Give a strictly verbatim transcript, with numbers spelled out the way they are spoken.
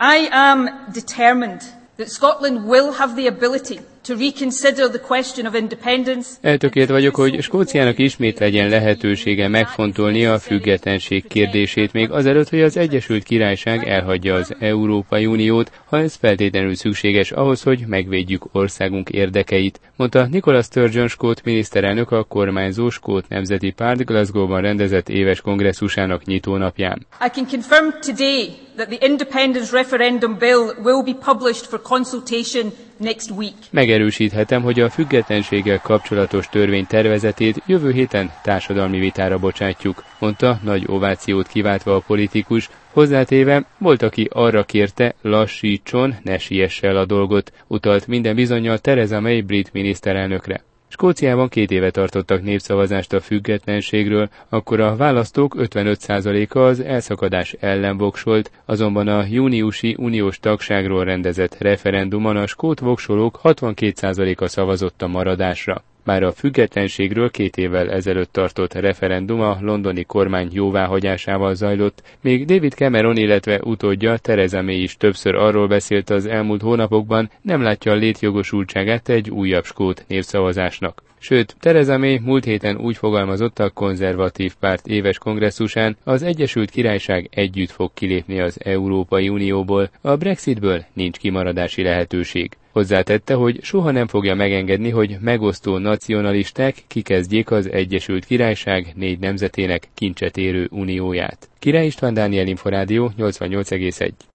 I am determined that Scotland will have the ability to reconsider the question of independence. Eltökélt vagyok, hogy Skóciának ismét legyen lehetősége megfontolni a függetlenség kérdését még azelőtt, hogy az Egyesült Királyság elhagyja az Európai Uniót, ha ez feltétlenül szükséges ahhoz, hogy megvédjük országunk érdekeit, mondta Nicola Sturgeon skót miniszterelnök a kormányzó Skót Nemzeti Párt Glasgow-ban rendezett éves kongresszusának nyitónapján. I can confirm today that the independence referendum bill will be published for consultation next week. Megerősíthetem, hogy a függetlenséggel kapcsolatos törvény tervezetét jövő héten társadalmi vitára bocsátjuk, mondta nagy ovációt kiváltva a politikus, hozzátéve, volt, aki arra kérte, lassítson, ne siesse el a dolgot, utalt minden bizonnyal Theresa May brit miniszterelnökre. Skóciában két éve tartottak népszavazást a függetlenségről, akkor a választók ötvenöt százaléka az elszakadás ellen voksolt, azonban a júniusi uniós tagságról rendezett referendumon a skót voksolók hatvankét százaléka szavazott a maradásra. Bár a függetlenségről két évvel ezelőtt tartott referendum a londoni kormány jóváhagyásával zajlott, még David Cameron, illetve utódja Theresa May is többször arról beszélt az elmúlt hónapokban, nem látja a létjogosultságát egy újabb skót népszavazásnak. Sőt, Theresa May múlt héten úgy fogalmazott a konzervatív párt éves kongresszusán, az Egyesült Királyság együtt fog kilépni az Európai Unióból, a Brexitből nincs kimaradási lehetőség. Hozzátette, hogy soha nem fogja megengedni, hogy megosztó nacionalisták kikezdjék az Egyesült Királyság négy nemzetének kincset érő unióját. Király István, Dániel Inforádió, nyolcvannyolc egész egy.